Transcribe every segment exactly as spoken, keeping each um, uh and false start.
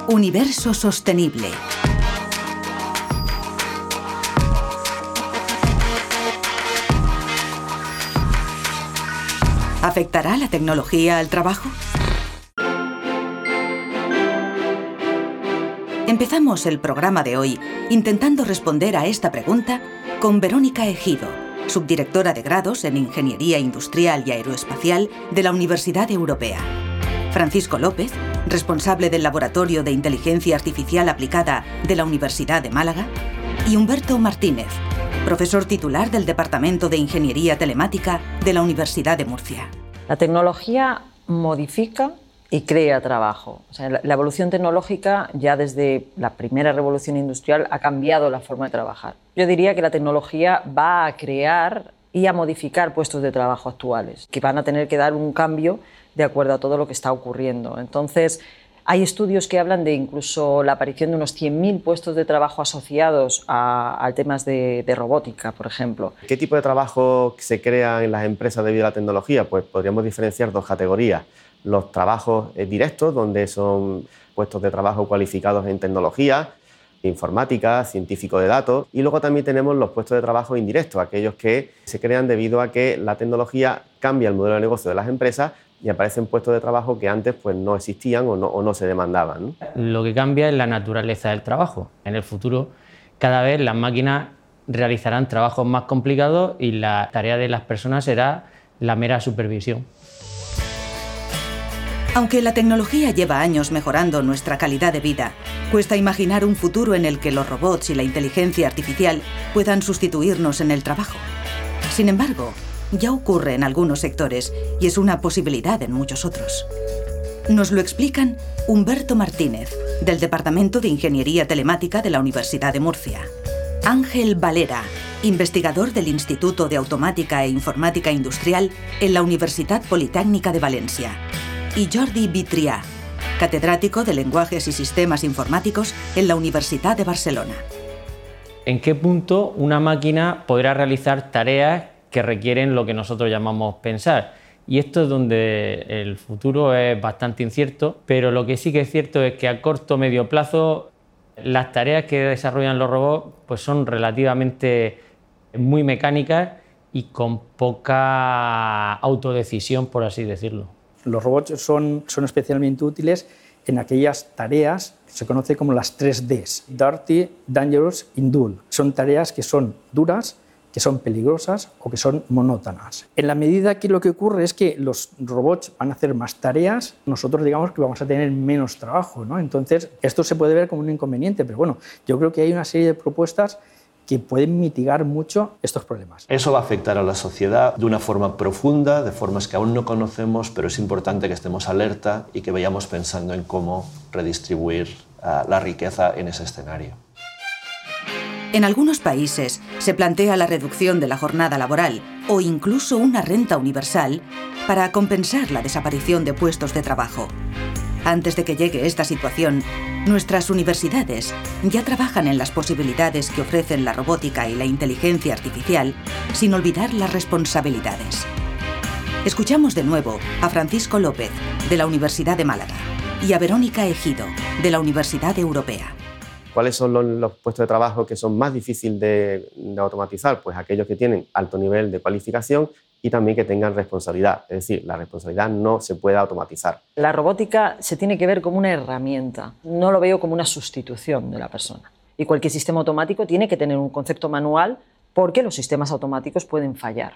Universo sostenible. ¿Afectará la tecnología al trabajo? Empezamos el programa de hoy intentando responder a esta pregunta con Verónica Ejido, subdirectora de grados en Ingeniería Industrial y Aeroespacial de la Universidad Europea. Francisco López, responsable del Laboratorio de Inteligencia Artificial Aplicada de la Universidad de Málaga, y Humberto Martínez, profesor titular del Departamento de Ingeniería Telemática de la Universidad de Murcia. La tecnología modifica y crea trabajo. O sea, la evolución tecnológica ya desde la primera revolución industrial ha cambiado la forma de trabajar. Yo diría que la tecnología va a crear y a modificar puestos de trabajo actuales, que van a tener que dar un cambio de acuerdo a todo lo que está ocurriendo. Entonces, hay estudios que hablan de incluso la aparición de unos cien mil puestos de trabajo asociados a, a temas de, de robótica, por ejemplo. ¿Qué tipo de trabajo se crea en las empresas debido a la tecnología? Pues podríamos diferenciar dos categorías. Los trabajos directos, donde son puestos de trabajo cualificados en tecnología, informática, científico de datos, y luego también tenemos los puestos de trabajo indirectos, aquellos que se crean debido a que la tecnología cambia el modelo de negocio de las empresas y aparecen puestos de trabajo que antes pues, no existían o no, o no se demandaban, ¿no? Lo que cambia es la naturaleza del trabajo. En el futuro, cada vez las máquinas realizarán trabajos más complicados y la tarea de las personas será la mera supervisión. Aunque la tecnología lleva años mejorando nuestra calidad de vida, cuesta imaginar un futuro en el que los robots y la inteligencia artificial puedan sustituirnos en el trabajo. Sin embargo, ya ocurre en algunos sectores y es una posibilidad en muchos otros. Nos lo explican Humberto Martínez, del Departamento de Ingeniería Telemática de la Universidad de Murcia, Ángel Valera, investigador del Instituto de Automática e Informática Industrial en la Universitat Politécnica de Valencia, y Jordi Vitrià, catedrático de Lenguajes y Sistemas Informáticos en la Universidad de Barcelona. ¿En qué punto una máquina podrá realizar tareas que requieren lo que nosotros llamamos pensar? Y esto es donde el futuro es bastante incierto, pero lo que sí que es cierto es que a corto o medio plazo las tareas que desarrollan los robots pues son relativamente muy mecánicas y con poca autodecisión, por así decirlo. Los robots son, son especialmente útiles en aquellas tareas que se conoce como las tres Ds, Dirty, Dangerous y Dull. Son tareas que son duras, que son peligrosas o que son monótonas. En la medida que lo que ocurre es que los robots van a hacer más tareas, nosotros digamos que vamos a tener menos trabajo, ¿no? Entonces, esto se puede ver como un inconveniente, pero bueno, yo creo que hay una serie de propuestas que pueden mitigar mucho estos problemas. Eso va a afectar a la sociedad de una forma profunda, de formas que aún no conocemos, pero es importante que estemos alerta y que vayamos pensando en cómo redistribuir uh, la riqueza en ese escenario. En algunos países se plantea la reducción de la jornada laboral o incluso una renta universal para compensar la desaparición de puestos de trabajo. Antes de que llegue esta situación, nuestras universidades ya trabajan en las posibilidades que ofrecen la robótica y la inteligencia artificial, sin olvidar las responsabilidades. Escuchamos de nuevo a Francisco López, de la Universidad de Málaga, y a Verónica Ejido, de la Universidad Europea. ¿Cuáles son los, los puestos de trabajo que son más difíciles de, de automatizar? Pues aquellos que tienen alto nivel de cualificación y también que tengan responsabilidad. Es decir, la responsabilidad no se puede automatizar. La robótica se tiene que ver como una herramienta, no lo veo como una sustitución de la persona. Y cualquier sistema automático tiene que tener un concepto manual porque los sistemas automáticos pueden fallar.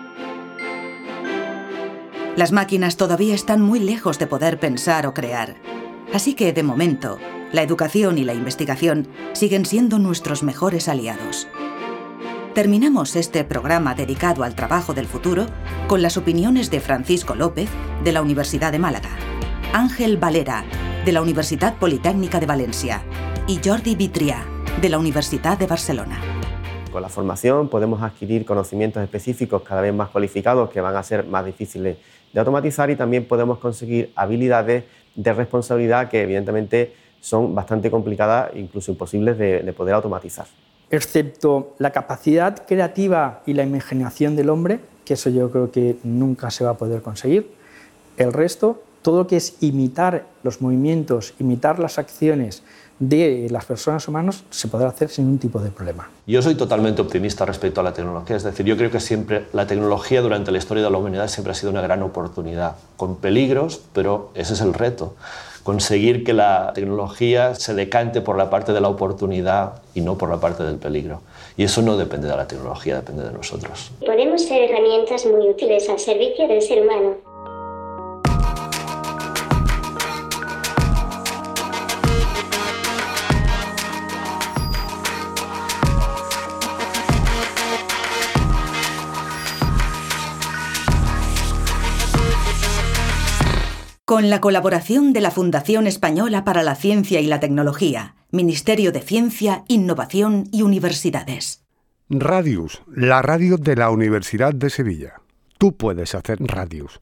Las máquinas todavía están muy lejos de poder pensar o crear. Así que, de momento, la educación y la investigación siguen siendo nuestros mejores aliados. Terminamos este programa dedicado al trabajo del futuro con las opiniones de Francisco López, de la Universidad de Málaga, Ángel Valera, de la Universitat Politécnica de Valencia, y Jordi Vitrià, de la Universidad de Barcelona. Con la formación podemos adquirir conocimientos específicos cada vez más cualificados que van a ser más difíciles de automatizar y también podemos conseguir habilidades de responsabilidad que evidentemente son bastante complicadas e incluso imposibles de, de poder automatizar. Excepto la capacidad creativa y la imaginación del hombre, que eso yo creo que nunca se va a poder conseguir, el resto todo lo que es imitar los movimientos, imitar las acciones de las personas humanas, se podrá hacer sin ningún tipo de problema. Yo soy totalmente optimista respecto a la tecnología, es decir, yo creo que siempre la tecnología durante la historia de la humanidad siempre ha sido una gran oportunidad, con peligros, pero ese es el reto, conseguir que la tecnología se decante por la parte de la oportunidad y no por la parte del peligro. Y eso no depende de la tecnología, depende de nosotros. Podemos ser herramientas muy útiles al servicio del ser humano. Con la colaboración de la Fundación Española para la Ciencia y la Tecnología, Ministerio de Ciencia, Innovación y Universidades. Radius, la radio de la Universidad de Sevilla. Tú puedes hacer Radius.